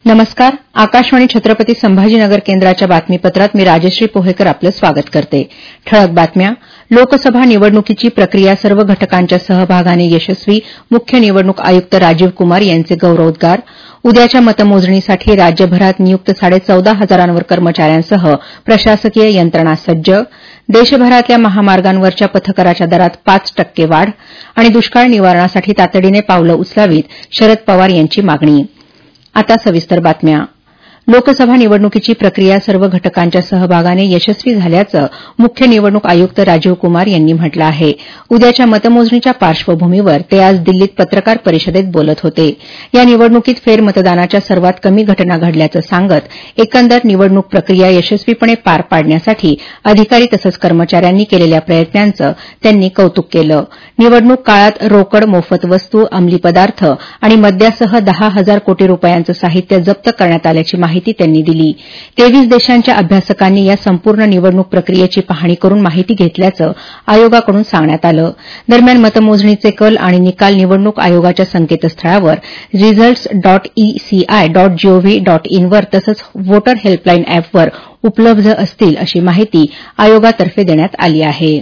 नमस्कार. आकाशवाणी छत्रपती संभाजीनगर केंद्राच्या बातमीपत्रात मी राजश्री पोहेकर आपलं स्वागत करते. ठळक बातम्या. लोकसभा निवडणुकीची प्रक्रिया सर्व घटकांच्या सहभागाने यशस्वी. मुख्य निवडणूक आयुक्त राजीव कुमार यांचे गौरवोद्गार. उद्याच्या मतमोजणीसाठी राज्यभरात नियुक्त 14,500 कर्मचाऱ्यांसह प्रशासकीय यंत्रणा सज्ज. देशभरातल्या महामार्गांवरच्या पथकराच्या दरात 5% वाढ आणि दुष्काळ निवारणासाठी तातडीने पावलं उचलावीत, शरद पवार यांची मागणी. आता सविस्तर बातम्या. लोकसभा निवडणुकीची प्रक्रिया सर्व घटकांच्या सहभागाने यशस्वी झाल्याचं मुख्य निवडणूक आयुक्त राजीव कुमार यांनी म्हटलं आहे. उद्याच्या मतमोजणीच्या पार्श्वभूमीवर ते आज दिल्लीत पत्रकार परिषदेत बोलत होते. या निवडणुकीत फेरमतदानाच्या सर्वात कमी घटना घडल्याचं सांगत एकंदर निवडणूक प्रक्रिया यशस्वीपणे पार पाडण्यासाठी अधिकारी तसंच कर्मचाऱ्यांनी केलेल्या प्रयत्नांचं त्यांनी कौतुक केलं. निवडणूक काळात रोकड, मोफत वस्तू, अंमली पदार्थ आणि मद्यासह 10,000 कोटी रुपयांचं साहित्य जप्त करण्यात आल्याची माहिती त्यांनी दिली. 23 देशांच्या अभ्यासकांनी या संपूर्ण निवडणूक प्रक्रियेची पाहणी करून माहिती घेतल्याचं आयोगाकडून सांगण्यात आलं. दरम्यान मतमोजणीचे कल आणि निकाल निवडणूक आयोगाच्या संकेतस्थळावर results.eci.gov.in वर तसंच व्होटर हेल्पलाईन अॅपवर उपलब्ध असतील अशी माहिती आयोगातर्फे देण्यात आली आहे.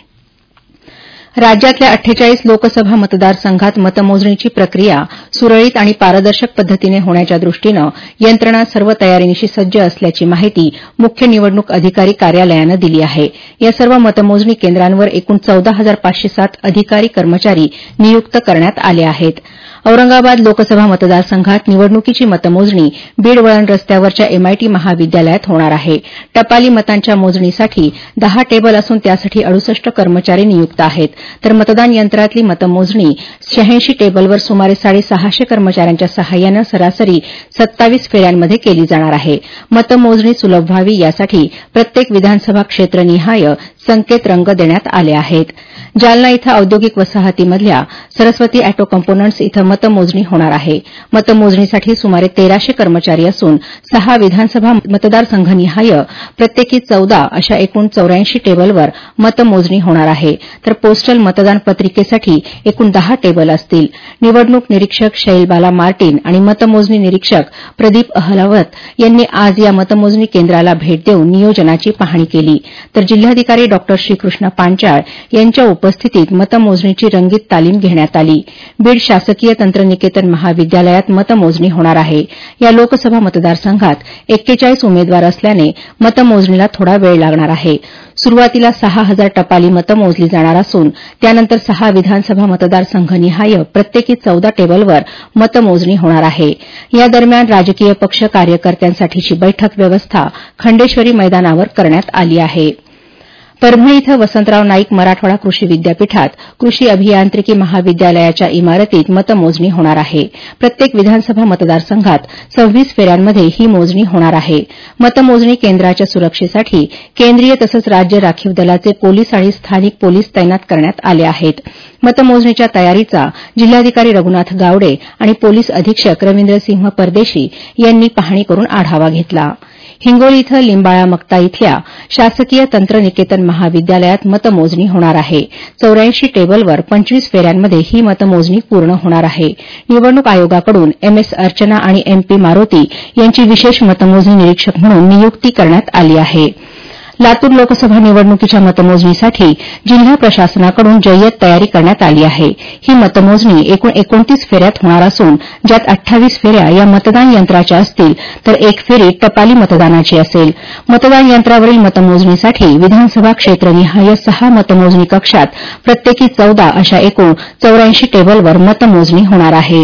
राज्यातल्या 48 लोकसभा मतदारसंघात मतमोजणीची प्रक्रिया सुरळीत आणि पारदर्शक पद्धतीने होण्याच्या दृष्टीनं यंत्रणा सर्व तयारीनिशी सज्ज असल्याची माहिती मुख्य निवडणूक अधिकारी कार्यालयानं दिली आहे. या सर्व मतमोजणी केंद्रांवर एकूण 14,507 अधिकारी कर्मचारी नियुक्त करण्यात आले आहेत. औरंगाबाद लोकसभा मतदारसंघात निवडणुकीची मतमोजणी बीड वळण रस्त्यावरच्या MIT महाविद्यालयात होणार आहे. टपाली मतांच्या मोजणीसाठी 10 टेबल असून त्यासाठी 68 कर्मचारी नियुक्त आहेत. तर मतदान यंत्रातली मतमोजणी 86 टेबलवर सुमारे 650 कर्मचाऱ्यांच्या सहाय्यानं सरासरी 27 फेऱ्यांमध्ये केली जाणार आहे. मतमोजणी सुलभ व्हावी यासाठी प्रत्येक विधानसभा क्षेत्रनिहाय संकेत रंग देण्यात आले आहेत. जालना इथं औद्योगिक वसाहतीमधल्या सरस्वती अॅटो कंपोनंट्स इथं मतमोजणी होणार आहे. मतमोजणीसाठी सुमारे 1,300 कर्मचारी असून 6 विधानसभा मतदारसंघनिहाय प्रत्येकी 14 अशा एकूण 84 टेबलवर मतमोजणी होणार आहे. तर पोस्टल मतदान पत्रिकेसाठी एकूण 10 टेबल असतील. निवडणूक निरीक्षक शैलबाला मार्टिन आणि मतमोजणी निरीक्षक प्रदीप अहलावत यांनी आज या मतमोजणी केंद्राला भेट देऊन नियोजनाची पाहणी केली. तर जिल्हाधिकारी डॉ. श्रीकृष्ण पांचाळ यांच्या उपस्थितीत मतमोजणीची रंगीत तालीम घेण्यात आली. बीड शासकीय तंत्रनिकेतन महाविद्यालयात मतमोजणी होणार आहे. या लोकसभा मतदारसंघात 41 उमेदवार असल्याने मतमोजणीला थोडा वेळ लागणार आहे. सुरुवातीला 6,000 टपाली मतं मोजली जाणार असून त्यानंतर 6 विधानसभा मतदारसंघनिहाय प्रत्येकी 14 टेबलवर मतमोजणी होणार आहे. या दरम्यान राजकीय पक्ष कार्यकर्त्यांसाठीची बैठक व्यवस्था खंडेश्वरी मैदानावर करण्यात आली आहे. परभणी इथं वसंतराव नाईक मराठवाडा कृषी विद्यापीठात कृषी अभियांत्रिकी महाविद्यालयाच्या इमारतीत मतमोजणी होणार आहे. प्रत्येक विधानसभा मतदारसंघात 26 फेऱ्यांमध्ये ही मोजणी होणार आहे. मतमोजणी केंद्राच्या सुरक्षेसाठी केंद्रीय तसंच राज्य राखीव दलाचे पोलीस आणि स्थानिक पोलीस तैनात करण्यात आले आहेत. मतमोजणीच्या तयारीचा जिल्हाधिकारी रघुनाथ गावडे आणि पोलीस अधीक्षक रवींद्रसिंह परदेशी यांनी पाहणी करून आढावा घेतला. हिंगोली इथं लिंबाळा मक्ता इथल्या शासकीय तंत्रनिकेतन महाविद्यालयात मतमोजणी होणार आहे. 84 टेबलवर 25 फेऱ्यांमध्ये ही मतमोजणी पूर्ण होणार आहे. निवडणूक आयोगाकडून MS अर्चना आणि MP मारुती यांची विशेष मतमोजणी निरीक्षक म्हणून नियुक्ती करण्यात आली आहे. लातूर लोकसभा निवडणुकीच्या मतमोजणीसाठी जिल्हा प्रशासनाकडून जय्यत तयारी करण्यात आली आहे. ही मतमोजणी एकूण 29 फेऱ्यात होणार असून ज्यात 28 फेऱ्या या मतदान यंत्राच्या असतील तर 1 फेरी टपाली मतदानाची असेल. मतदान यंत्रावरील मतमोजणीसाठी विधानसभा क्षेत्रनिहाय 6 मतमोजणी कक्षात प्रत्येकी 14 अशा एकूण 84 टेबलवर मतमोजणी होणार आहे.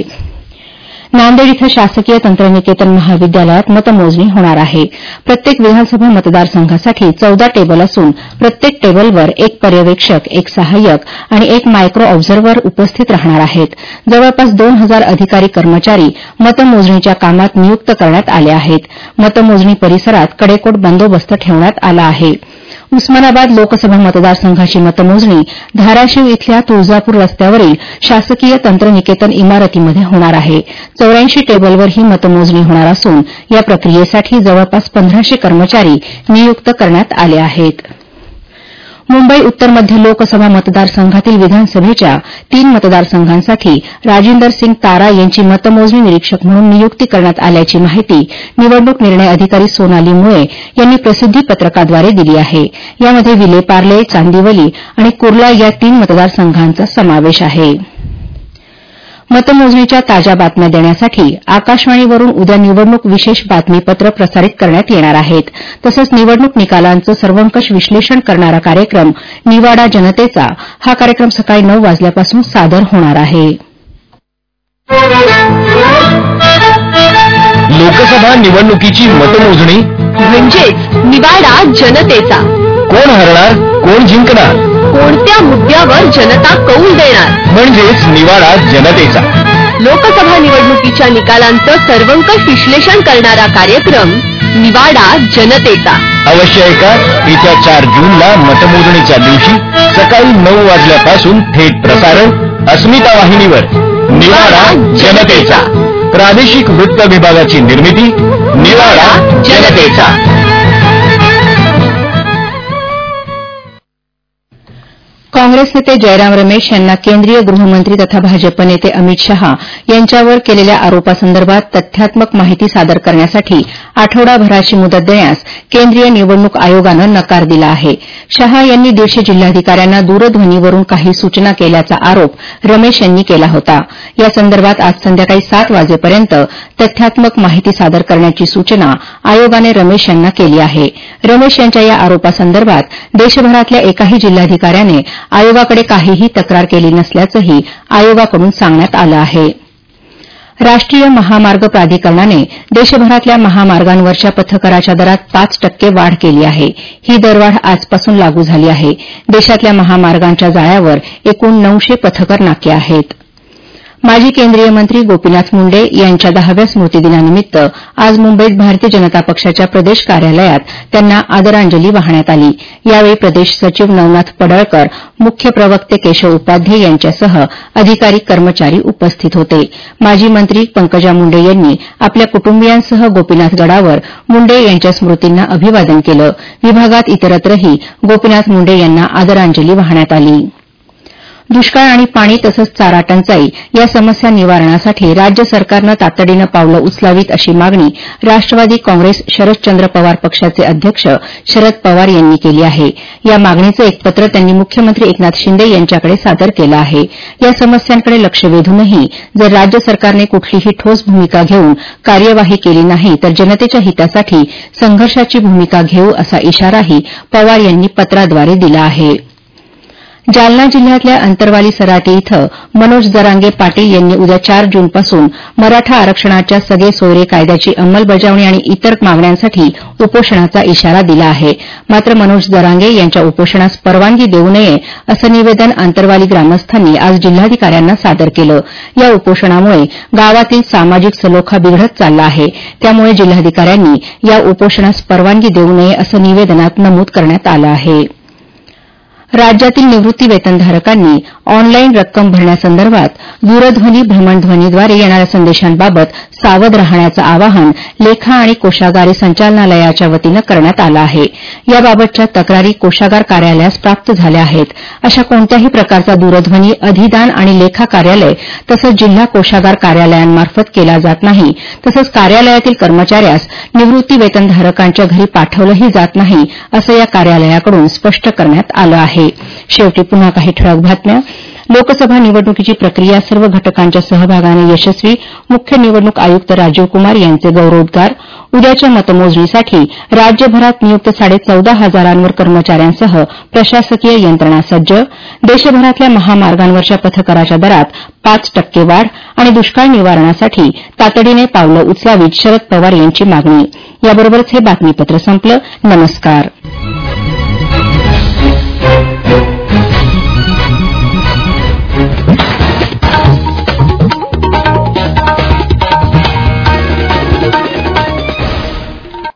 नांदेड इथं शासकीय तंत्रनिकेतन महाविद्यालयात मतमोजणी होणार आहे. प्रत्येक विधानसभा मतदारसंघासाठी 14 टेबल असून प्रत्येक टेबलवर 1 पर्यवेक्षक, 1 सहाय्यक आणि 1 मायक्रो ऑब्झर्व्हर उपस्थित राहणार आहेत. जवळपास 2,000 अधिकारी कर्मचारी मतमोजणीच्या कामात नियुक्त करण्यात आले आहेत. मतमोजणी परिसरात कडेकोट बंदोबस्त ठेवण्यात आला आहे. उस्मानाबाद लोकसभा मतदारसंघाची मतमोजणी धाराशिव इथल्या तुळजापूर रस्त्यावरील शासकीय तंत्रनिकेतन इमारतीमध्ये होणार आहे. 84 टेबलवर ही मतमोजणी होणार असून या प्रक्रियेसाठी जवळपास 1,500 कर्मचारी नियुक्त करण्यात आले आहेत. मुंबई उत्तर मध्य लोकसभा मतदारसंघातील विधानसभेच्या 3 मतदारसंघांसाठी राजिंदर सिंग तारा यांची मतमोजणी निरीक्षक म्हणून नियुक्ती करण्यात आल्याची माहिती निवडणूक निर्णय अधिकारी सोनाली मुळे यांनी प्रसिद्धी पत्रकाद्वारे दिली आहे. यामध्ये विलेपार्ले, चांदिवली आणि कुर्ला या 3 मतदारसंघांचा समावेश आहे. मतमोजणीच्या ताज्या बातम्या देण्यासाठी आकाशवाणीवरून उद्या निवडणूक विशेष बातमीपत्र प्रसारित करण्यात येणार आहेत. तसंच निवडणूक निकालांचं सर्वंकष विश्लेषण करणारा कार्यक्रम निवाडा जनतेचा हा कार्यक्रम सकाळी 9 वाजल्यापासून सादर होणार आहे. लोकसभा निवडणुकीची मतमोजणी म्हणजेच निवाडा जनतेचा. कोण हरणार, कोण जिंकणार, कोणत्या मुद्द्यावर जनता कौल देणार, म्हणजेच निवाडा जनतेचा. लोकसभा निवडणुकीच्या निकालांचं सर्वंकष विश्लेषण करणारा कार्यक्रम निवाडा जनतेचा. अवश्य ऐका. येत्या 4 जूनला मतमोजणीच्या दिवशी सकाळी 9 वाजल्यापासून थेट प्रसारण अस्मिता वाहिनीवर. निवाडा जनतेचा. प्रादेशिक वृत्त विभागाची निर्मिती निवाडा जनतेचा. काँग्रेस नेते जयराम रमेश यांना केंद्रीय गृहमंत्री तथा भाजप नेते अमित शहा यांच्यावर केलेल्या आरोपासंदर्भात तथ्यात्मक माहिती सादर करण्यासाठी आठवडाभराची मुदत देण्यास केंद्रीय निवडणूक आयोगानं नकार दिला आहे. शहा यांनी 150 जिल्हाधिकाऱ्यांना दूरध्वनीवरून काही सूचना केल्याचा आरोप रमेश यांनी केला होता. या संदर्भात आज संध्याकाळी 7 वाजेपर्यंत तथ्यात्मक माहिती सादर करण्याची सूचना आयोगाने रमेश यांना केली आहे. रमेश यांच्या या आरोपासंदर्भात देशभरातल्या एकाही जिल्हाधिकाऱ्याने आयोगाकडे काहीही तक्रार केली नसल्याचंही आयोगाकडून सांगण्यात आलं आहे. राष्ट्रीय महामार्ग प्राधिकरणाने देशभरातल्या महामार्गांवरच्या पथकराच्या दरात 5% वाढ केली आहे. ही दरवाढ आजपासून लागू झाली आहे. देशातल्या महामार्गांच्या जाळ्यावर एकूण 900 पथकर नाके आहेत. माजी केंद्रीय मंत्री गोपीनाथ मुंडे यांच्या 10व्या स्मृतिदिनानिमित्त आज मुंबईत भारतीय जनता पक्षाच्या प्रदेश कार्यालयात त्यांना आदरांजली वाहण्यात आली. यावेळी प्रदेश सचिव नवनाथ पडळकर, मुख्य प्रवक्ते केशव उपाध्ये यांच्यासह अधिकारी कर्मचारी उपस्थित होते. माजी मंत्री पंकजा मुंडे यांनी आपल्या कुटुंबियांसह गोपीनाथ गडावर मुंडे यांच्या स्मृतींना अभिवादन केलं. विभागात इतरत्रही गोपीनाथ मुंडे यांना आदरांजली वाहण्यात आली. दुष्काळ आणि पाणी तसंच चारा टंचाई या समस्या निवारणासाठी राज्य सरकारनं तातडीनं पावलं उचलावीत अशी मागणी राष्ट्रवादी काँग्रेस शरदचंद्र पवार पक्षाचे अध्यक्ष शरद पवार यांनी केली आहे. या मागणीचं एक पत्र त्यांनी मुख्यमंत्री एकनाथ शिंदे यांच्याकडे सादर केलं आहे. या समस्यांकडे लक्ष वेधूनही जर राज्य सरकारने कुठलीही ठोस भूमिका घेऊन कार्यवाही केली नाही तर जनतेच्या हितासाठी संघर्षाची भूमिका घेऊ असा इशाराही पवार यांनी पत्राद्वारे दिला आहे. जालना जिल्ह्यातल्या अंतरवाली सराटी इथं मनोज जरांगे पाटील यांनी उद्या 4 जूनपासून मराठा आरक्षणाच्या सगळे सोयरे कायद्याची अंमलबजावणी आणि इतर मागण्यांसाठी उपोषणाचा इशारा दिला आहे. मात्र मनोज जरांगे यांच्या उपोषणास परवानगी देऊ नये असं निवेदन अंतरवाली ग्रामस्थांनी आज जिल्हाधिकाऱ्यांना सादर केलं. या उपोषणामुळे गावातील सामाजिक सलोखा बिघडत चालला आहे. त्यामुळे जिल्हाधिकाऱ्यांनी या उपोषणास परवानगी देऊ नये असं निवेदनात नमूद करण्यात आलं आहे. राज्यातील निवृत्ती वेतनधारकांनी ऑनलाईन रक्कम भरण्यासंदर्भात दूरध्वनी भ्रमणध्वनीद्वारे येणाऱ्या संदेशांबाबत सावध राहण्याचं आवाहन लेखा आणि कोषागारी संचालनालयाच्या वतीनं करण्यात आलं आहे. याबाबतच्या तक्रारी कोषागार कार्यालयास प्राप्त झाल्या आहेत. अशा कोणत्याही प्रकारचा दूरध्वनी अधिदान आणि लेखा कार्यालय तसंच जिल्हा कोषागार कार्यालयांमार्फत केला जात नाही. तसंच कार्यालयातील कर्मचाऱ्यास निवृत्ती वेतनधारकांच्या घरी पाठवलंही जात नाही असं या कार्यालयाकडून स्पष्ट करण्यात आलं आहे. शेवटी पुन्हा काही ठळक बातम्या. लोकसभा निवडणुकीची प्रक्रिया सर्व घटकांच्या सहभागाने यशस्वी. मुख्य निवडणूक आयुक्त राजीव कुमार यांचे गौरवोद्गार. उद्याच्या मतमोजणीसाठी राज्यभरात नियुक्त 14,500 कर्मचाऱ्यांसह प्रशासकीय यंत्रणा सज्ज. देशभरातल्या महामार्गांवरच्या पथकराच्या दरात 5% वाढ आणि दुष्काळ निवारणासाठी तातडीने पावलं उचलावीत शरद पवार यांची मागणी. याबरोबरच हे बातमीपत्र संपलं. नमस्कार.